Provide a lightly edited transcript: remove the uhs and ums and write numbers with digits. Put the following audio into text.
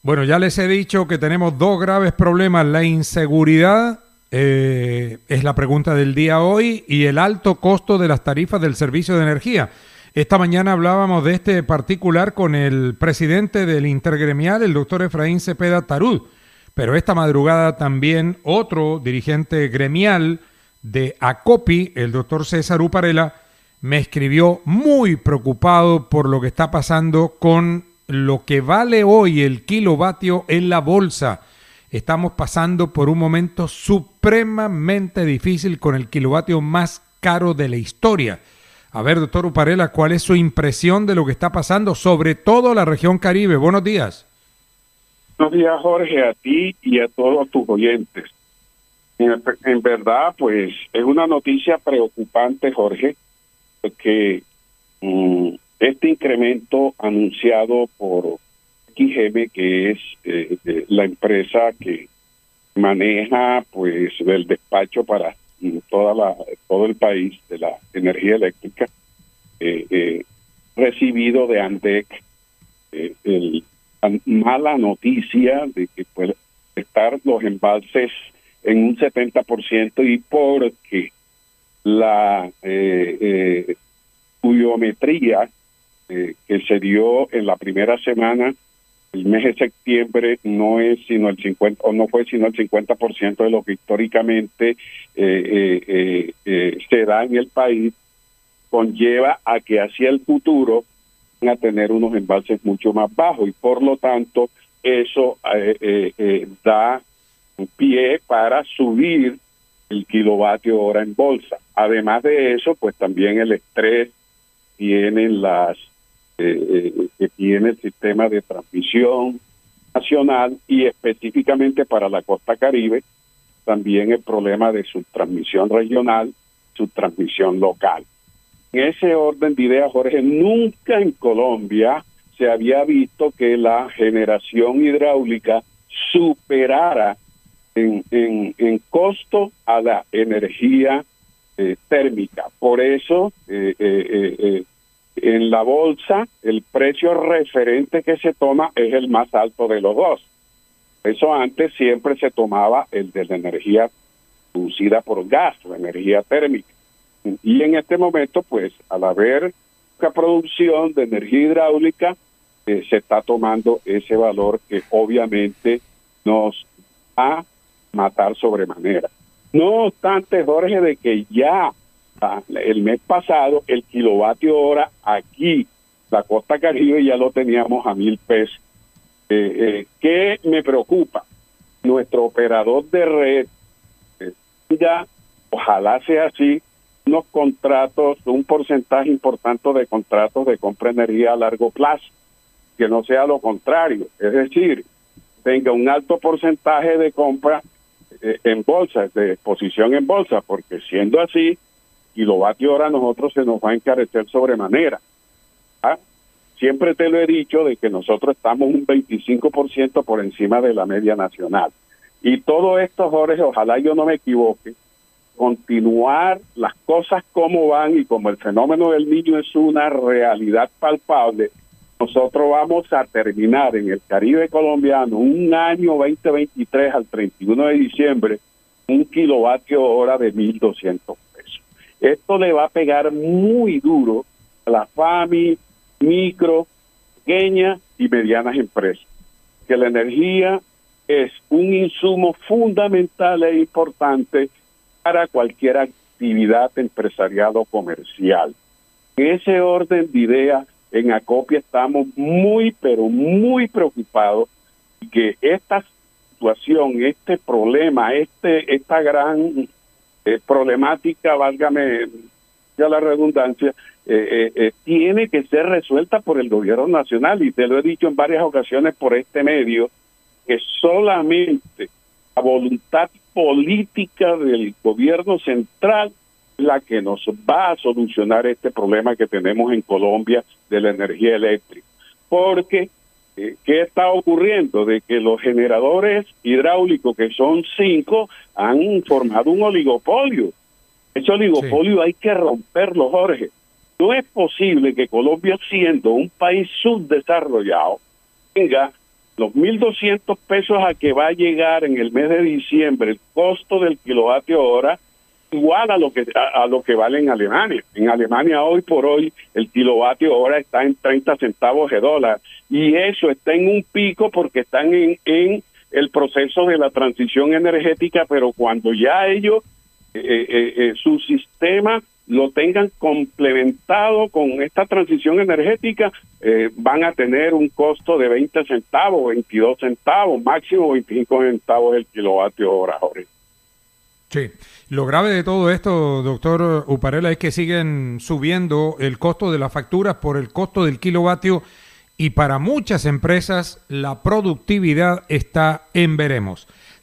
Bueno, ya les he dicho que tenemos dos graves problemas. La inseguridad es la pregunta del día hoy y el alto costo de las tarifas del servicio de energía. Esta mañana hablábamos de este particular con el presidente del Intergremial, el doctor Efraín Cepeda Tarud. Pero esta madrugada también otro dirigente gremial de ACOPI, el doctor César Uparela, me escribió muy preocupado por lo que está pasando con lo que vale hoy el kilovatio en la bolsa. Estamos pasando por un momento supremamente difícil con el kilovatio más caro de la historia. A ver, doctor Uparela, ¿cuál es su impresión de lo que está pasando, sobre todo la región Caribe? Buenos días. Buenos días, Jorge, a ti y a todos tus oyentes. En verdad, pues, es una noticia preocupante, Jorge, porque este incremento anunciado por XM, que es la empresa que maneja, pues, el despacho para todo el país de la energía eléctrica, recibido de ANDEC la mala noticia de que pueden estar los embalses en un 70% y porque la pluviometría que se dio en la primera semana, el mes de septiembre, no es sino el 50 o no fue sino el 50% de lo que históricamente se da en el país, conlleva a que hacia el futuro van a tener unos embalses mucho más bajos y por lo tanto eso da pie para subir el kilovatio hora en bolsa. Además de eso, pues también el estrés tienen que tiene el sistema de transmisión nacional y específicamente para la costa Caribe, también el problema de su transmisión regional, su transmisión local. En ese orden de ideas, Jorge, nunca en Colombia se había visto que la generación hidráulica superara en costo a la energía térmica. Por eso, en la bolsa, el precio referente que se toma es el más alto de los dos. Eso antes siempre se tomaba el de la energía producida por gas, la energía térmica. Y en este momento, pues, al haber poca producción de energía hidráulica, se está tomando ese valor que obviamente nos va a matar sobremanera. No obstante, Jorge, de que ya el mes pasado el kilovatio hora aquí, la costa Caribe, ya lo teníamos a 1,000 pesos. ¿Qué me preocupa? Nuestro operador de red, ya, ojalá sea así, unos contratos, un porcentaje importante de contratos de compra de energía a largo plazo, que no sea lo contrario, es decir, tenga un alto porcentaje de compra en bolsa, de exposición en bolsa, porque siendo así, kilovatio hora a nosotros se nos va a encarecer sobremanera. ¿Ah? Siempre te lo he dicho de que nosotros estamos un 25% por encima de la media nacional. Y todo esto, Jorge, ojalá yo no me equivoque, continuar las cosas como van y como el fenómeno del Niño es una realidad palpable, nosotros vamos a terminar en el Caribe colombiano un año 2023 al 31 de diciembre un kilovatio hora de 1,200 pesos. Esto le va a pegar muy duro a las FAMI, micro, pequeñas y medianas empresas, que la energía es un insumo fundamental e importante para cualquier actividad empresarial o comercial. En ese orden de ideas, en Acopia estamos muy, pero muy preocupados y que esta situación, este problema, esta gran problemática, válgame ya la redundancia, tiene que ser resuelta por el gobierno nacional, y te lo he dicho en varias ocasiones por este medio, que solamente la voluntad política del gobierno central es la que nos va a solucionar este problema que tenemos en Colombia de la energía eléctrica. Porque, ¿qué está ocurriendo? De que los generadores hidráulicos, que son 5, han formado un oligopolio. Ese oligopolio hay que romperlo, Jorge. No es posible que Colombia, siendo un país subdesarrollado, tenga Los 1.200 pesos a que va a llegar en el mes de diciembre el costo del kilovatio hora, igual a lo que vale en Alemania. En Alemania hoy por hoy el kilovatio hora está en 30 centavos de dólar, y eso está en un pico porque están en el proceso de la transición energética, pero cuando ya ellos su sistema lo tengan complementado con esta transición energética, van a tener un costo de 20 centavos, 22 centavos, máximo 25 centavos el kilovatio hora, Jorge. Sí, lo grave de todo esto, doctor Uparela, es que siguen subiendo el costo de las facturas por el costo del kilovatio, y para muchas empresas la productividad está en veremos.